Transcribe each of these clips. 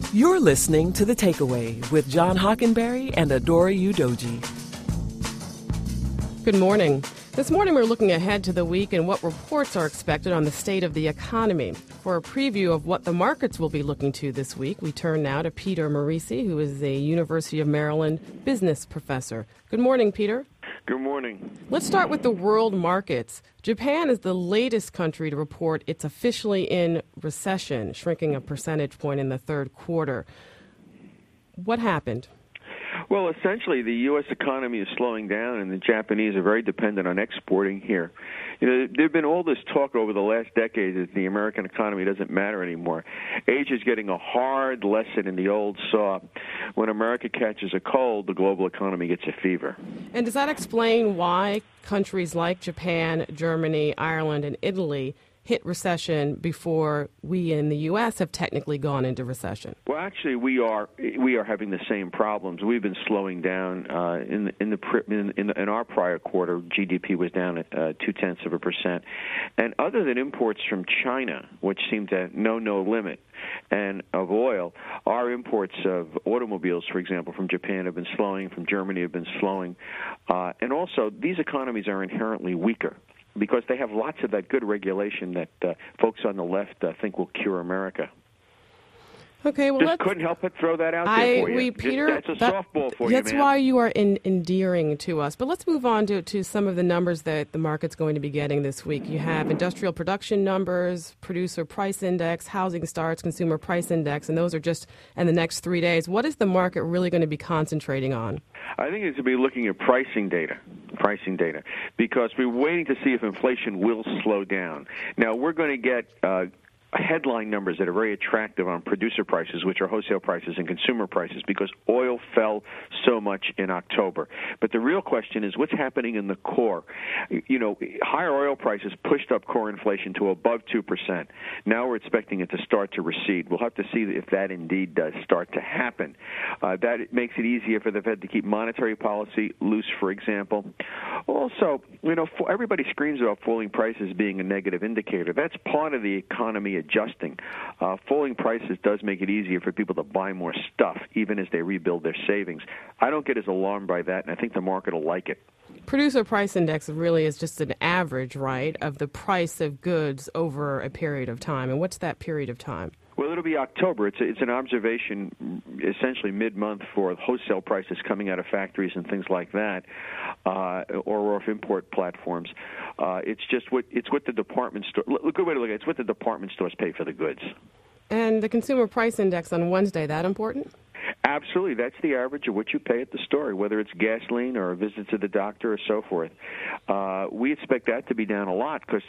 You're listening to The Takeaway with John Hockenberry and Adora Udoji. Good morning. This morning we're looking ahead to the week and what reports are expected on the state of the economy. For a preview of what the markets will be looking to this week, we turn now to Peter Morici, who is a University of Maryland business professor. Good morning, Peter. Good morning. Let's start with the world markets. Japan is the latest country to report it's officially in recession, shrinking a percentage point in the third quarter. What happened? Well, essentially, the U.S. economy is slowing down, and the Japanese are very dependent on exporting here. There's been all this talk over the last decade that the American economy doesn't matter anymore. Age is getting a hard lesson in the old saw. When America catches a cold, the global economy gets a fever. And does that explain why countries like Japan, Germany, Ireland, and Italy hit recession before we in the U.S. have technically gone into recession? Well, actually, we are having the same problems. We've been slowing down. In our prior quarter, GDP was down at 0.2%, and other than imports from China, which seem to know no limit, and of oil, our imports of automobiles, for example, from Japan have been slowing, from Germany have been slowing, and also these economies are inherently weaker, because they have lots of that good regulation that folks on the left think will cure America. Okay, well, couldn't help but throw that out there for you. Peter, that's a softball for you, man. That's why you are endearing to us. But let's move on to some of the numbers that the market's going to be getting this week. You have industrial production numbers, producer price index, housing starts, consumer price index, and those are just in the next 3 days. What is the market really going to be concentrating on? I think it's going to be looking at pricing data, because we're waiting to see if inflation will slow down. Now, we're going to get headline numbers that are very attractive on producer prices, which are wholesale prices, and consumer prices, because oil fell so much in October. But the real question is what's happening in the core. Higher oil prices pushed up core inflation to above 2%. Now we're expecting it to start to recede. We'll have to see if that indeed does start to happen. That makes it easier for the Fed to keep monetary policy loose, for example. Also, everybody screams about falling prices being a negative indicator. That's part of the economy adjusting. Falling prices does make it easier for people to buy more stuff, even as they rebuild their savings. I don't get as alarmed by that, and I think the market will like it. Producer price index really is just an average, right, of the price of goods over a period of time. And what's that period of time? Well, it'll be October. It's an observation, essentially mid-month, for wholesale prices coming out of factories and things like that, or off import platforms. It's what the department store. Good way to look at it. It's what the department stores pay for the goods. And the consumer price index on Wednesday, that important? Absolutely. That's the average of what you pay at the store, whether it's gasoline or a visit to the doctor or so forth. We expect that to be down a lot because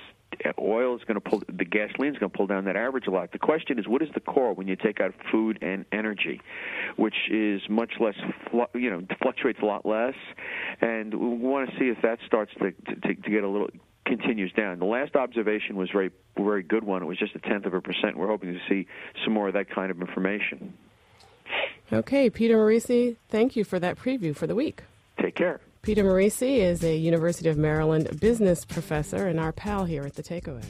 the gasoline is going to pull down that average a lot. The question is, what is the core when you take out food and energy, which is much less, fluctuates a lot less, and we want to see if that starts to get a little, continues down. The last observation was very, very good one. It was just 0.1%. We're hoping to see some more of that kind of information. Okay, Peter Morici, thank you for that preview for the week. Take care. Peter Morici is a University of Maryland business professor and our pal here at The Takeaway.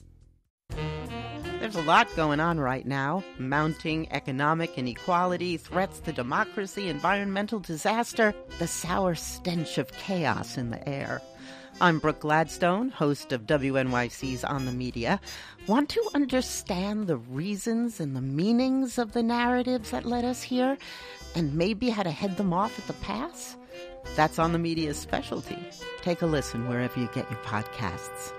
There's a lot going on right now. Mounting economic inequality, threats to democracy, environmental disaster, the sour stench of chaos in the air. I'm Brooke Gladstone, host of WNYC's On the Media. Want to understand the reasons and the meanings of the narratives that led us here, and maybe how to head them off at the pass? That's On the Media's specialty. Take a listen wherever you get your podcasts.